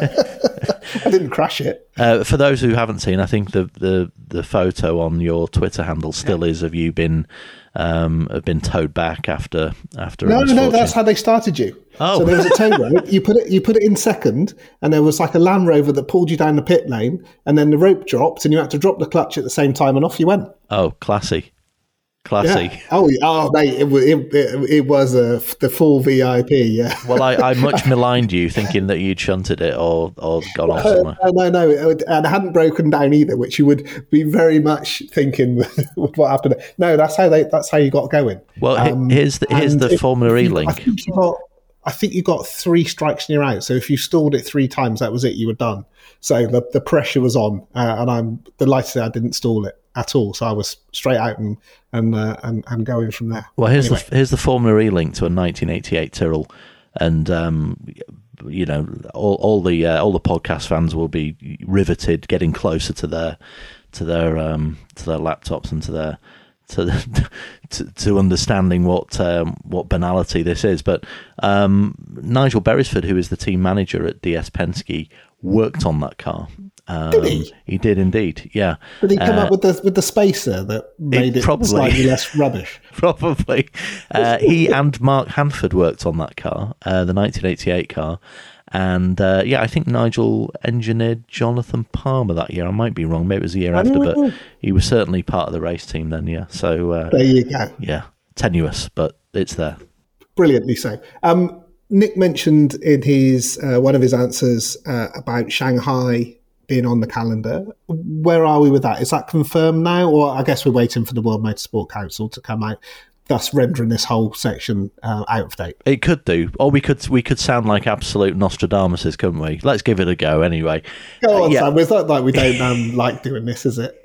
I didn't crash it. Uh, for those who haven't seen, I think the, the, the photo on your Twitter handle still is of you been um, have been towed back after after. No, a no, misfortune. that's how they started you. Oh. So there was a tow rope. You put it, you put it in second, and there was like a Land Rover that pulled you down the pit lane, and then the rope dropped, and you had to drop the clutch at the same time, and off you went. Oh, classy, classy. Yeah. Oh, oh, mate, it was it, it, it was a, the full V I P. Yeah. Well, I, I much maligned you, thinking that you'd shunted it or or gone off Uh, somewhere. no, no, it would, and it hadn't broken down either, which you would be very much thinking with what happened. No, that's how they. That's how you got going. Well, Um, here's the here's and the if- Formula if E you- link. I think you got. I think you got three strikes and you're out. So if you stalled it three times, that was it. You were done. So the the pressure was on, uh, and I'm delighted that I didn't stall it at all. So I was straight out and and uh, and, and going from there. Well, here's Anyway. the here's the Formula E link to a nineteen eighty-eight Tyrrell, and um, you know all all the uh, all the podcast fans will be riveted, getting closer to their to their um, to their laptops and to their to the, to, to understanding what um, what banality this is. But um, Nigel Beresford, who is the team manager at D S Penske, worked on that car. Um, Did he? He did indeed. Yeah. Did he come Uh, up with the with the spacer that made it, probably. slightly less rubbish? Probably. Uh, he and Mark Hanford worked on that car, uh, the nineteen eighty-eight car. And uh, yeah, I think Nigel engineered Jonathan Palmer that year. I might be wrong. Maybe it was the year after, but he was certainly part of the race team then, yeah. So, uh, There you go. yeah, tenuous, but it's there. Brilliantly so. Um, Nick mentioned in his uh, one of his answers uh, about Shanghai being on the calendar. Where are we with that? Is that confirmed now, or I guess we're waiting for the World Motorsport Council to come out, thus rendering this whole section uh, out of date? It could do, or we could we could sound like absolute Nostradamuses, couldn't we? Let's give it a go anyway. Go on, Uh, yeah. Sam. It's not like we don't um, like doing this, is it?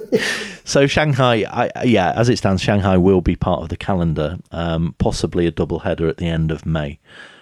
So Shanghai, I, yeah, as it stands, Shanghai will be part of the calendar, um, possibly a double header at the end of May.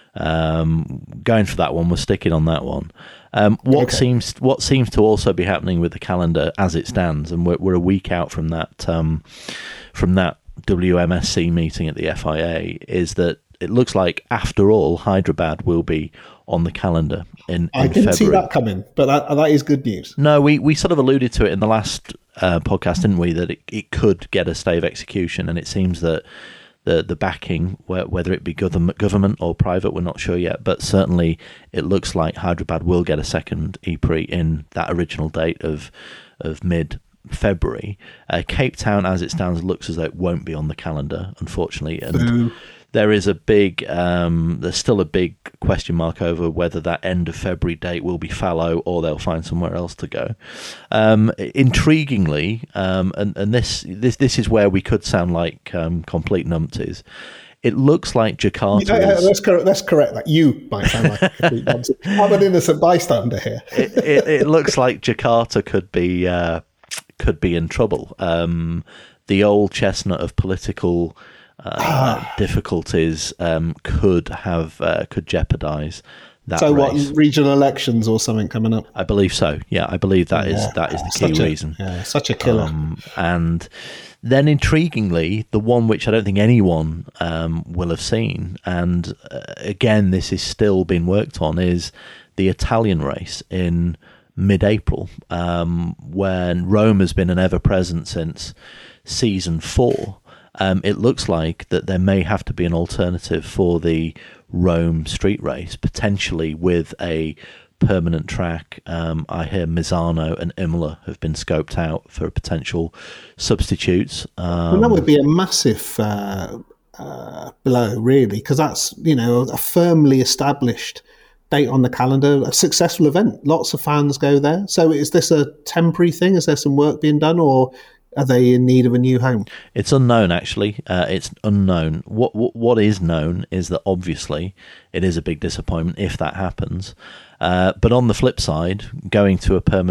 Um, going for that one, we're sticking on that one. Um, what Okay. seems what seems to also be happening with the calendar as it stands, and we're, we're a week out from that um, from that W M S C meeting at the F I A, is that it looks like after all Hyderabad will be on the calendar in, in I didn't February. see that coming, but that, that is good news. No, we, we sort of alluded to it in the last uh, podcast, didn't we? That it, it could get a stay of execution, and it seems that the the backing, wh- whether it be government, government or private, we're not sure yet, but certainly it looks like Hyderabad will get a second E P R I in that original date of of mid February. Uh, Cape Town, as it stands, looks as though it won't be on the calendar, unfortunately, and. Boo. There is a big, um, there's still a big question mark over whether that end of February date will be fallow or they'll find somewhere else to go. Um, intriguingly, um, and, and this, this this is where we could sound like um, complete numpties. It looks like Jakarta Yeah, yeah, is, let's, correct, let's correct that. You might sound like a complete nonsense. I'm an innocent bystander here. it, it, it looks like Jakarta could be uh, could be in trouble. Um, the old chestnut of political uh, difficulties um, could have uh, could jeopardise that So race. what, regional elections or something coming up? I believe so. Yeah, I believe that is Yeah. that is the key Such a- reason. Yeah, such a killer. Um, and then, intriguingly, the one which I don't think anyone um, will have seen, and uh, again, this is still being worked on, is the Italian race in mid-April, um, when Rome has been an ever-present since season four. Um, it looks like that there may have to be an alternative for the Rome street race, potentially with a permanent track. Um, I hear Misano and Imola have been scoped out for potential substitutes. Um, Well, that would be a massive uh, uh, blow, really, because that's, you know, a firmly established date on the calendar, a successful event. Lots of fans go there. So is this a temporary thing? Is there some work being done, or are they in need of a new home? It's unknown, actually. Uh, it's unknown. What, what what is known is that obviously it is a big disappointment if that happens. Uh, but on the flip side, going to a permanent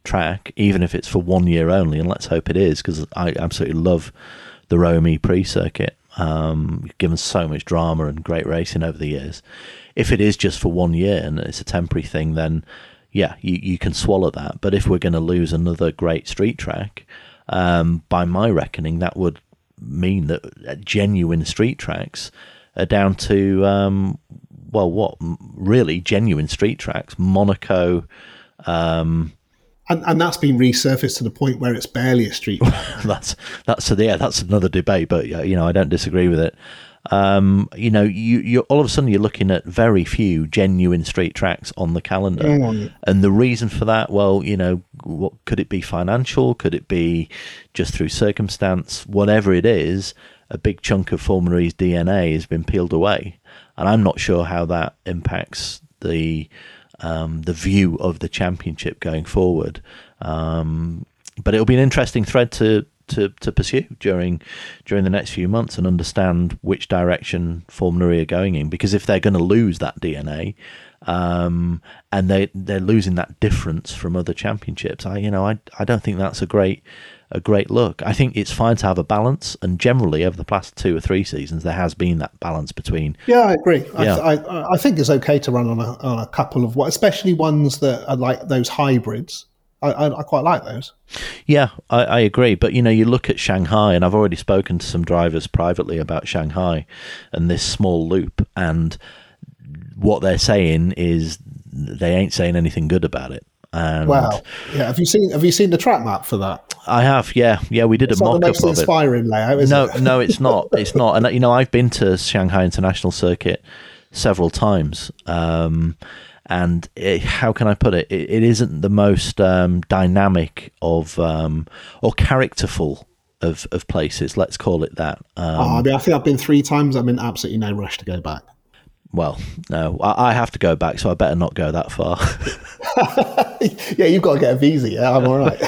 track, even if it's for one year only, and let's hope it is, because I absolutely love the Rome E-Prix circuit. Um, given so much drama and great racing over the years. If it is just for one year and it's a temporary thing, then yeah, you, you can swallow that. But if we're going to lose another great street track, um, by my reckoning, that would mean that genuine street tracks are down to, um, well, what really genuine street tracks, Monaco. Um, And, and that's been resurfaced to the point where it's barely a street track. that's that's yeah, that's another debate, but you know, I don't disagree with it. Um, you know, you you all of a sudden you're looking at very few genuine street tracks on the calendar, mm. and the reason for that, well, you know, what could it be? Financial? Could it be just through circumstance? Whatever it is, a big chunk of Formula E's D N A has been peeled away, and I'm not sure how that impacts the. Um, the view of the championship going forward, um, but it'll be an interesting thread to, to, to pursue during during the next few months and understand which direction Formula E are going in. Because if they're going to lose that D N A, um, and they they're losing that difference from other championships, I you know I I don't think that's a great a great look. I think it's fine to have a balance, and generally over the past two or three seasons there has been that balance between. Yeah, I agree. Yeah. I, I I think it's okay to run on a on a couple of, especially ones that are like those hybrids. I I, I quite like those. Yeah, I, I agree. But you know, you look at Shanghai, and I've already spoken to some drivers privately about Shanghai and this small loop, and what they're saying is they ain't saying anything good about it. And wow. Yeah. Have you seen Have you seen the track map for that? I have. Yeah. Yeah. We did it's a mock not the up most of inspiring it. layout, is no, it? no, it's not. It's not. And you know, I've been to Shanghai International Circuit several times. Um, and it, how can I put it? It, it isn't the most um, dynamic of um, or characterful of, of places. Let's call it that. Um, oh, I mean, I think I've been three times. I'm in absolutely no rush to go back. Well, no, I, I have to go back, so I better not go that far. Yeah, you've got to get a visa. Yeah, I'm all right.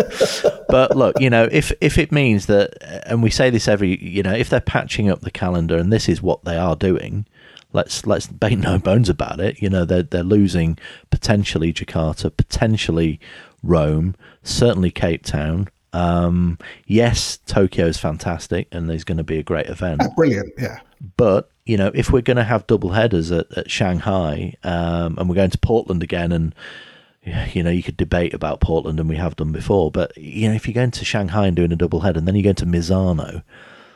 But look, you know, if if it means that, and we say this every, you know, if they're patching up the calendar, and this is what they are doing, let's let's make no bones about it. You know, they're they're losing potentially Jakarta, potentially Rome, certainly Cape Town. Um, yes, Tokyo is fantastic, and there's going to be a great event. Oh, brilliant, yeah. But you know, if we're going to have double headers at, at Shanghai, um, and we're going to Portland again, and you know, you could debate about Portland, and we have done before. But you know, if you're going to Shanghai and doing a double header, and then you're going to Misano,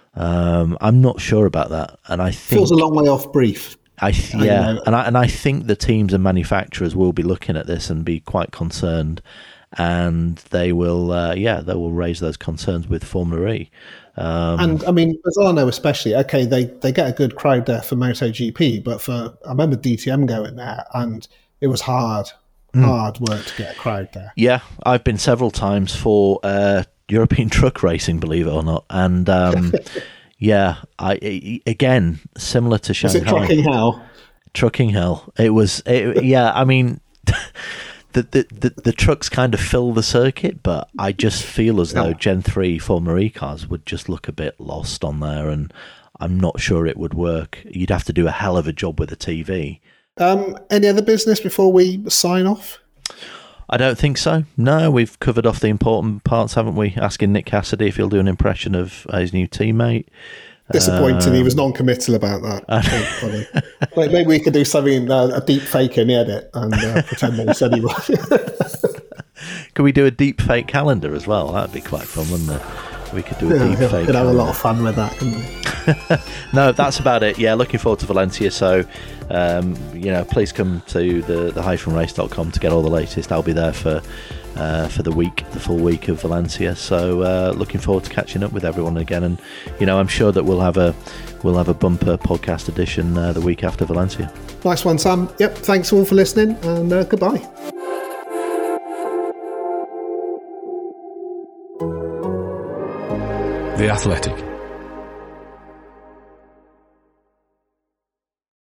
um, I'm not sure about that. And I think feels a long way off brief. I th- yeah, I and I and I think the teams and manufacturers will be looking at this and be quite concerned, and they will, uh, yeah, they will raise those concerns with Formula E. Um, and I mean, Misano especially, okay, they, they get a good crowd there for MotoGP, but for I remember D T M going there, and it was hard, mm. hard work to get a crowd there. Yeah, I've been several times for uh, European truck racing, believe it or not, and um, yeah, I again similar to Shanghai. Was it trucking hell? Trucking hell. It was. It, yeah, I mean. The, the, the, the trucks kind of fill the circuit, but I just feel as though Gen three Formula E cars would just look a bit lost on there, and I'm not sure it would work. You'd have to do a hell of a job with a T V. Um, any other business before we sign off? I don't think so. No, we've covered off the important parts, haven't we? Asking Nick Cassidy if he'll do an impression of his new teammate. Disappointing. Uh, he was non-committal about that. Like, maybe we could do something, uh, a deep fake in the edit, and uh, pretend that he said he was. Could we do a deep fake calendar as well? That'd be quite fun, wouldn't it? We could do a yeah, deep yeah, fake. Could have calendar. a lot of fun with that, couldn't we? No, that's about it. Yeah, looking forward to Valencia. So, um, you know, please come to the the hyphen race dot com to get all the latest. I'll be there for. Uh, for the week, the full week of Valencia. So uh, looking forward to catching up with everyone again, and you know, I'm sure that we'll have a we'll have a bumper podcast edition uh, the week after Valencia. Nice one, Sam. Yep. Thanks all for listening, and uh, goodbye. The Athletic.